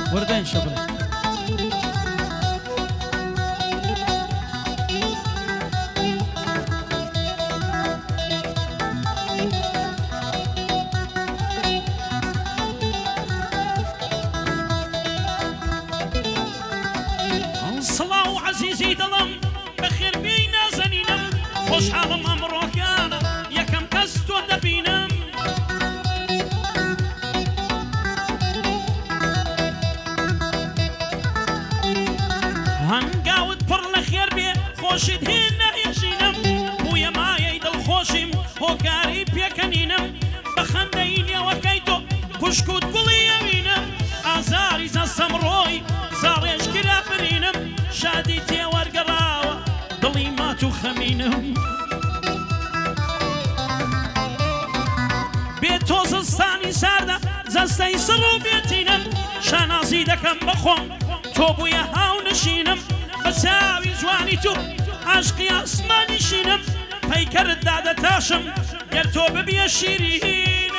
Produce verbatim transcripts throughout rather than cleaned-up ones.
وردين شبل صلاة عزيزي دلم بخير بينا زنينم خوش حالم أمروكانا يكم كستو دبينم هنقاود پر لخير بي خوشد هنا يجينم بويا ما يدل خوشم هوكاري بيكنينم بخنديني وكيتو كشكوت قولي يمينم آزاري زاسم روي زاريش كرا برينم شادي تي ورقراوة ضلي ماتو خمينم بيتو زستاني ساردا زستي سرو بيتينم شانازي دكم بخوم توبو يا هاو نشينم بساوي جواني تو عشقي اسماني شينم بيكر الدادة تاشم قرتو ببيا شيرين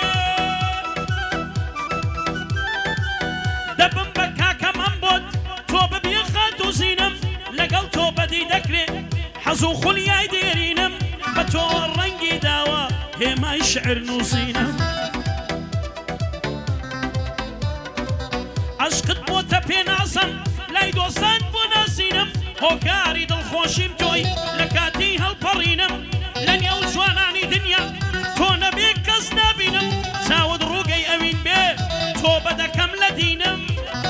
دبم بكا كمان بود تو ببيا خاتو زينم لقل تو بدي دكري حزو خلياي ديرينم بتو الرنقي داوا هما يشعر نوزينم عشقت بوتا بين عصم لاي دوستان بوناسينم هوكاري دل خوشيم توي لكاتي هالبرينم لن يوجواناني دنيا تو نبيك كس نبينم ساود روقي اوين بيه تو بدا كم لدينم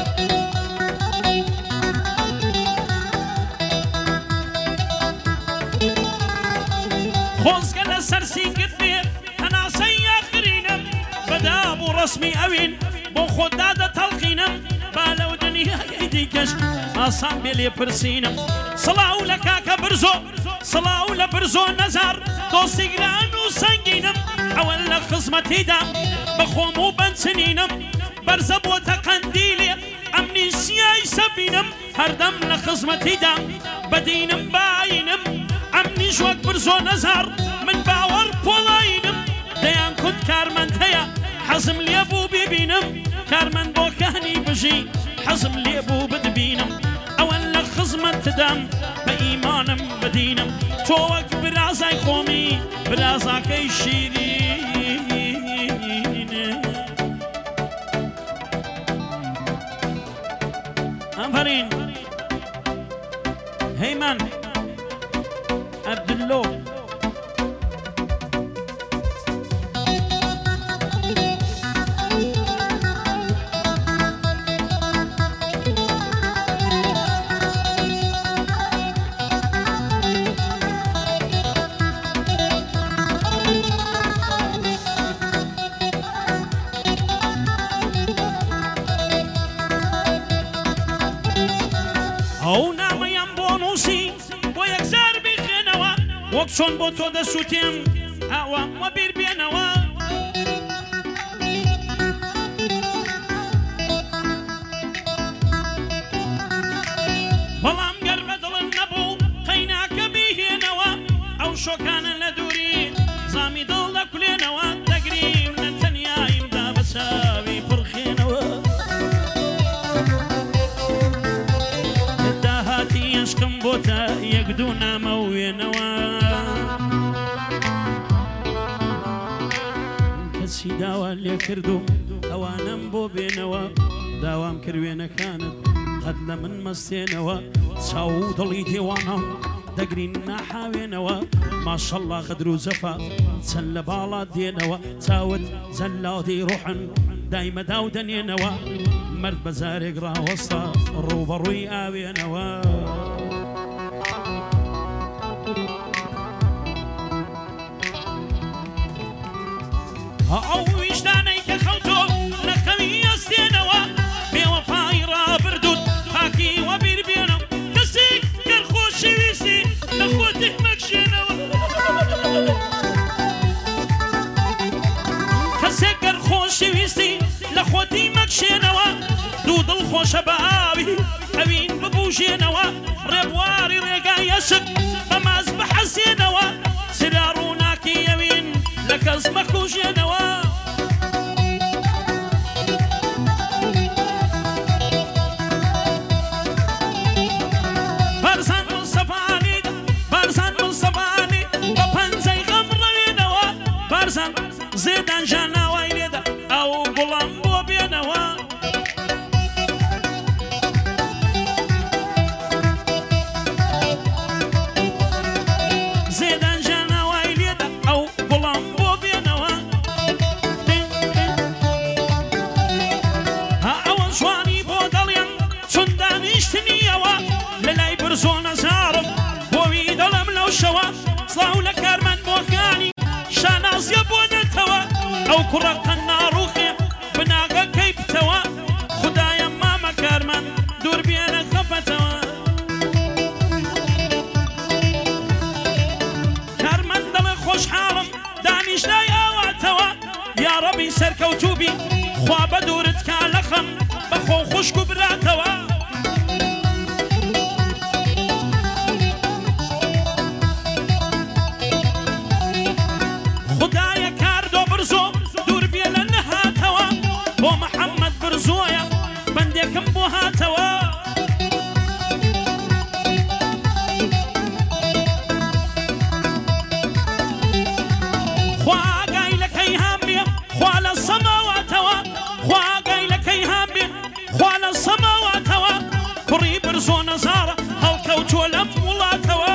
خوزق لسرسين قد بيه انا سياخرينم بدابو رسمي اوين بو خدادة تلقينم بالو دنيا يديكش آسان بيلي برسينم صلاو لكاكا برزو صلاو لبرزو نزار دوستي قرانو سنگينم اول لخزمتي دام بخومو بنسنينم برزب وتقنديلي امني سياي سبينم هردم لخزمتي دام بدينم باينم امني جوك برزو نزار من باور بولاينم ديان كنت كارمنتيا حزم لي ابو بيبينم كارمن بوكاني بجي حزم لي ابو بدبينم اول لخزمة تدام بإيمانم بدينم توك برازاي خومي برازاكي شيرين أنفرين هيمن عبد الله او ناميان بونوسي ويكزار بخنوا وكشون بوتو دا سوتيم اوام وبير بينوا بلام قرب دل النبو قيناك بيه نوا او شو كان لدوري زامي دل كل نوا تقريم نتنيا يمدا بساوي فرخي نوا عشقم بوتا يقدونا موينوا كسي داوا اللي كردو اوانم بو بينوا داوام كروينة كانت قد لمن مستينوا تساو ضليتي وانا دقرينا حاوينوا ما شاء الله غدرو زفا تسل بالا دينوا تاود زلادي روحا دايما داودنينوا مرد بزارق را وسطا الروبا روي آوينوا او وجداني كخوتو لخمي استينوا بوفاي را بردود هاكي وبير بينو كسيك كرخوشي ويسي لخوتك مكشينوا كسيك كرخوشي ويسي لخوتي مكشينوا دود الخوش بابي اوين ببوشينوا ربواري ريقا يشك بماز بحسينوا سراروناكي يمين لك اسمك وجنوا زێدان ژاناوای لێدا ئەو گوڵام بۆ بێنەوە زێدان ژاناوای لێدا ئەو گوڵام بۆ بێنەوە ها ئەوە جوانی بۆ دەڵێن چون دانیشتنیەوە لە لای برزۆ نەزارم بۆوی دەڵم لەو شەوە سڵاو لە کارمان بۆکانی شانازیە بۆ نێتەوە ئەو کوڕە قەنناڕووخێ بناگەکەی بتەوە خودایە مامە کارمان دوور بێنە خەفەتەوە کارمان دەڵێ خۆشحاڵم دانیشتای ئاواتەوە یا ڕەبی سەرکەوتووبی خوا بە دوورت کا لە خەم بەخۆ خوشک و براتەوە خدایە کاردۆ برزۆ دوور بێ لە نەهاتەوە بۆ محەممەد برزۆیە بەندێکم بۆ هاتەوە خواگای لەکەی هام بێ خوا لە سەماواتەوە خواگای لەکەی هام بێ خوا لە سەماواتەوە کوڕی برزۆ نەزارە هەڵکەوتووە لەم وڵاتەوە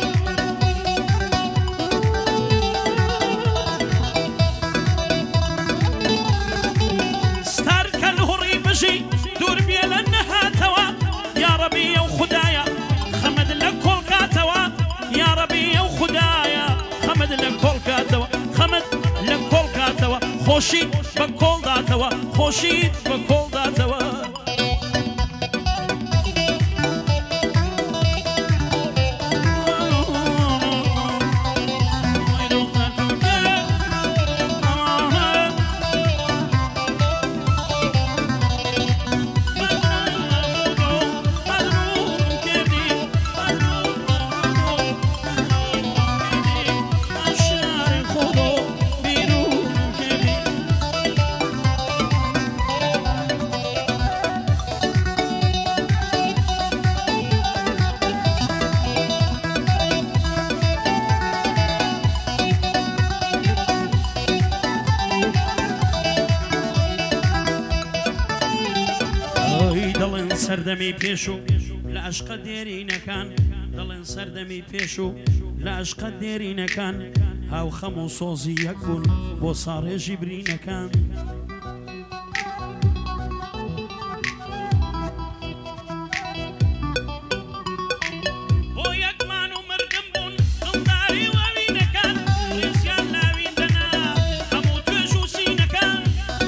دوور بێ لە نەهاتەوە یا ڕەبی ئەو خودایە خەمەد لە کۆڵکاتەوە یا ڕەبی ئەو خودایە خەمەد لە کۆڵکاتەوە خەمەد لە کۆڵکاتەوە خۆشید بە کۆڵداتەوە خۆشید بە کۆڵداتەوە سەردەمی پێش و لە عەشقە دێرینەکان دەڵێن سەردەمی پێش و لە عەشقە دێرینەکان هاو خەم و سۆزی یەک بوون بۆ ساڕێژی برینەکان بۆ یەکمان و مردم بوون دڵداری وەوینەکان ڕێزیان لاوین دەنا هەموو توێژ و سینەکان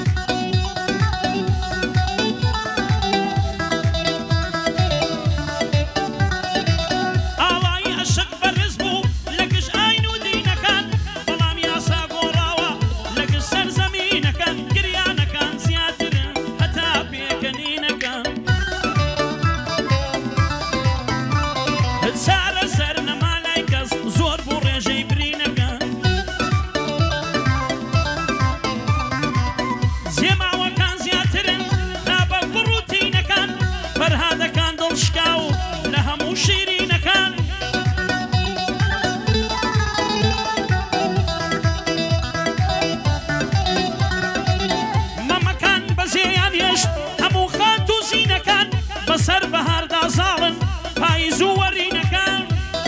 بەسەر بەهاردا زاڵن پاییز و وەرینەکان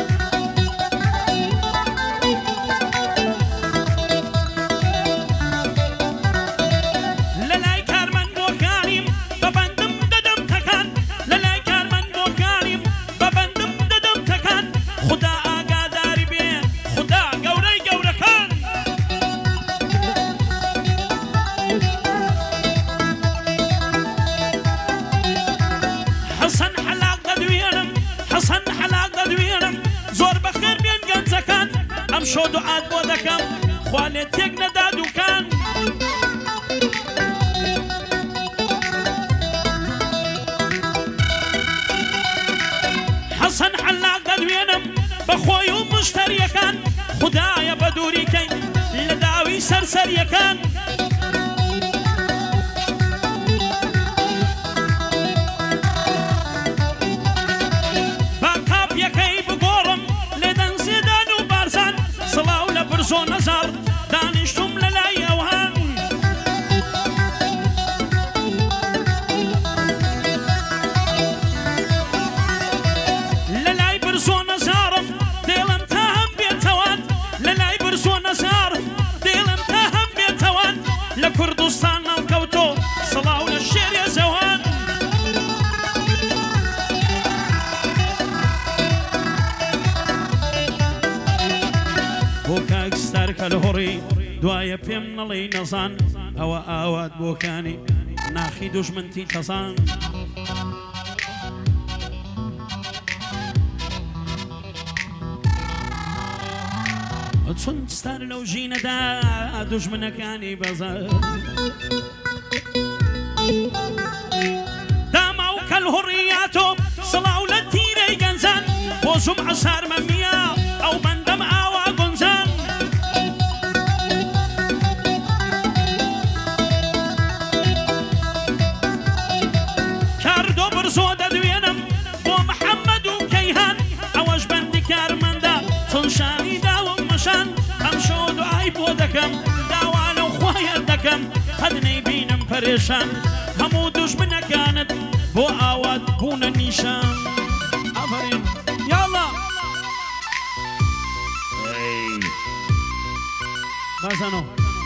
لە لای کارمەند بۆکانیم بەبەندم دەدەم تەکان لە لای کارمەند بۆکانیم بەبەندم دەدەم تەکان خوددا ئاگاداری بێ خوددا گەورەی گەورەکان حەسەن حەلاق دەدوێنم حەسەن حەلاق دەدوێنم زۆر بەخێر بێن گەنجەکان ئەم شۆ دوعات بۆ دەکەم خوا لێ تێک نەدا دووکان حەسەن حەلاق دەدوێنم بە خۆی و مشتەریەکان خودایە بە دووریکەی لە داوی سەرسەریەکان برزۆ نەزار دانیشتم لە لە کوردستان نەڵکەوتۆ سڵاو لە شێرێ زەوان بۆ کاکستار کە لە هۆڕی دوایە پێم نەڵێی نەزان ئەوە ئاوات بۆکانی ناخی دوژمنتی تەزان چۆن ستار لەو ژینەدا دوژمنەکانی بەزار داما و کەل هوڕیاتۆ سڵاو لە تیرەی گەنجان بۆ زوم عەسار مەمیە ئەو بەندەم ئاوا گونجان کاردۆ برزۆ دەدوێنم بۆ محەممەد و کەیهان ئەوەش بەندی کارمەندە چۆن شانی داوم مەشان ئەم شۆ دوعای بۆ دەکەم داوا لەو خوایە دەکەم قەت نەیبینم پەرێشان هەموو دوژمنەکانت بۆ ئاوات بوونە نیشان ئەفەرین یاڵڵا بازانۆ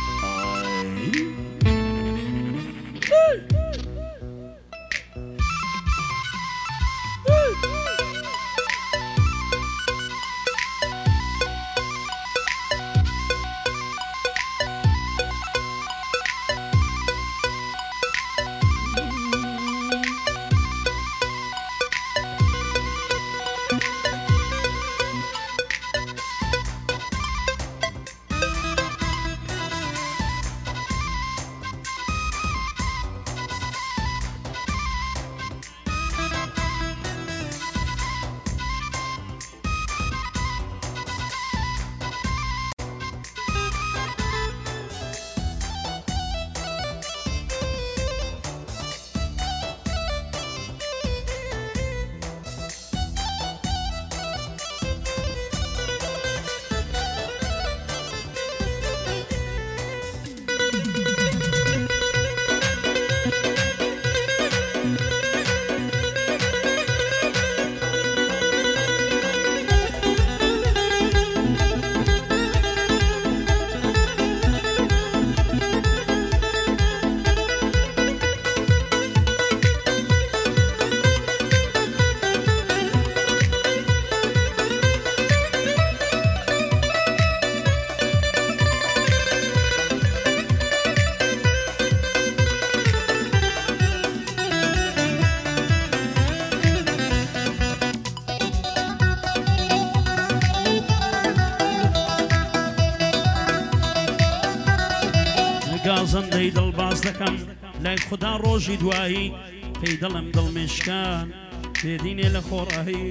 گازەندەی دڵباز دەکەم لای خوددا ڕۆژی دوایی پێی دڵم دڵمێشکان بێدینێ لە خۆڕاهی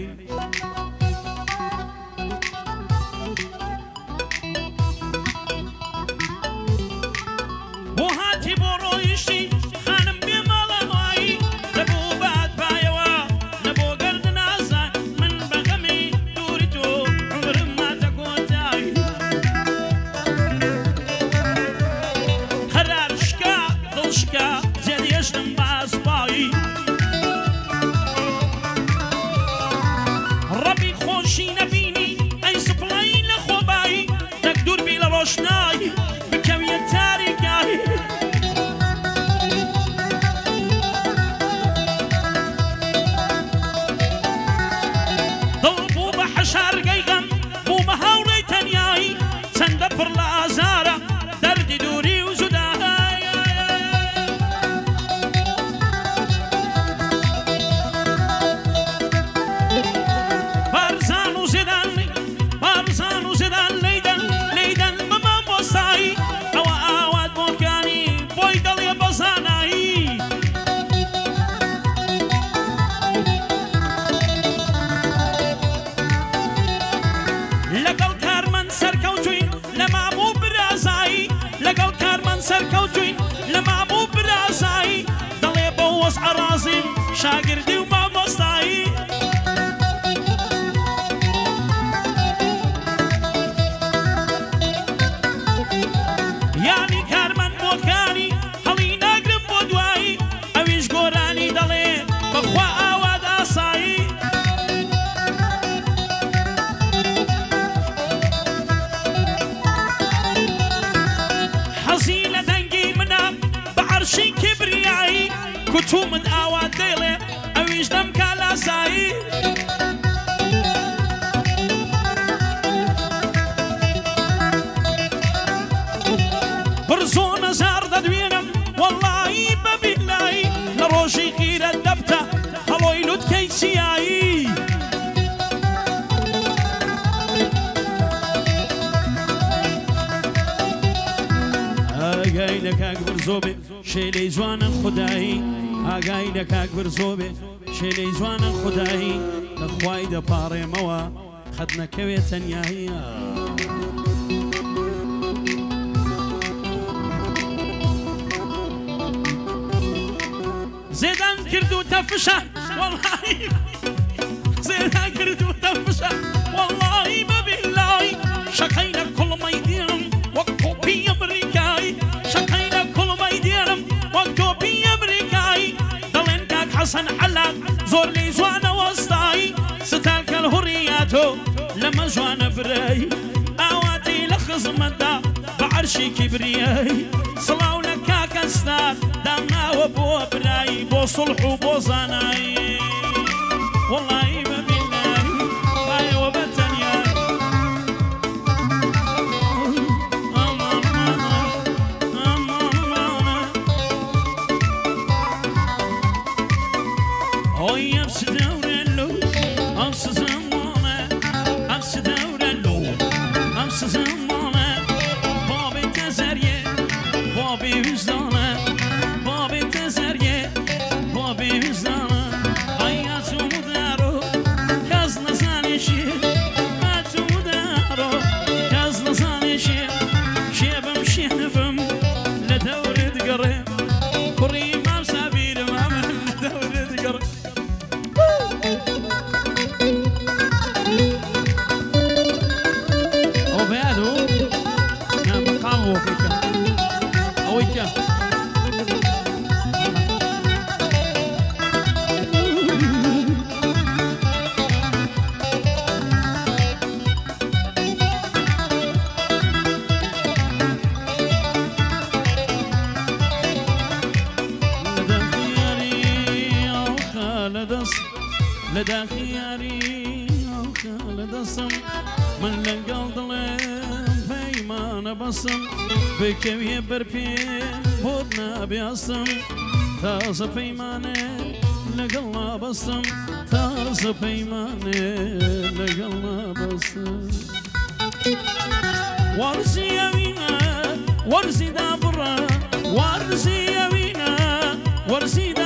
بۆ هاتی بۆ ڕۆیشتی خانم بێ ماڵەوایی دەبوو بات پایەوە نەبۆ گەرد نازان من بەغەمی دووری تۆ عمرم ماتە کۆتایی قەرار شکا دڵ شکا جێدێشتم بە ئەسپایی ڕەبی خۆشی نەبینی ئەی سپڵەی لە خۆبایی دەک دووربی لە ڕۆشنایی بکەویە تاریکایی دڵ بوو بە حەشارگەی غەم بوو بە هاوڕێی تەنیایی چەندە پڕ لە ئازارە دەردی دووری و جودایی بارزان و زێدان بارزان و زێدان لەیدەن لەیدەن بە مامۆستایی ئەوە ئاوات بۆکانی بۆی دەڵێ بە زانایی لەگەڵ کارمەند سەرکەوتوین لە ماموو برازایی لەگەڵ کارمەند سەرکەوتوین لە ماموو برازایی دەڵێ بە وەزعە ڕازیم شاگردی و مامۆستایی یانی کارمەند بۆکانی هەڵی ناگرم بۆ دوایی ئەویش گۆرانی دەڵێ بەخوا ئاوات ئاسایی حەزی لە دەنگی منە عرشي كبرياي كتوم دعوة ديلي أويش دم كالاساي برزون زار دوينم والله ببلاي لروشي غير الدبتة هلوي لود كيسياي آقاي لك أكبر زوبي شيلي جوانا خداي آقاي لك أكبر زوبي شيلي جوانا خداي لخواي دا باري موا خدنا كوي تنياهي زيدان كردو تفشة والله زيدان كردو تفشة والله ما بالله شقينا كل ما يديرم وقتو بي أمريكاي شقينا كل ما يديرم وقتو بي أمريكاي دلين كاك حسن علاق زور لي جوانا وسطاي ستالك الهرياتو لما جوانا براي اواتي لخزمة دا بعرشي كبرياي صلاو لك كاك استاد دانا وبو براي بو صلح وبو زاناي والله ما بالله باي وبتنيا اوي امس دورلو امس زمانه امس دورلو امس زمانه بابي تزريه بابي وزدانه بابي تزريه بابي وزدانه حياتو مدارو كاز نزانشي حياتو مدارو كاز نزانشي شيبم شيبم لدورة قريب كريم ما مسابير ما من لدورة قريب وبعده نعم مقام وكيكا أويكا لدى خياري أو خالد لدى خياري أو خالد صم من لقى ظلم بيمان بصم بكوي بربين بودنا بيصم تاز بيمانه لقلنا بصم تاز بيمانه لقلنا بصم ورزي يمينا ورزي دابرا ورزي يمينا ورزي دابرا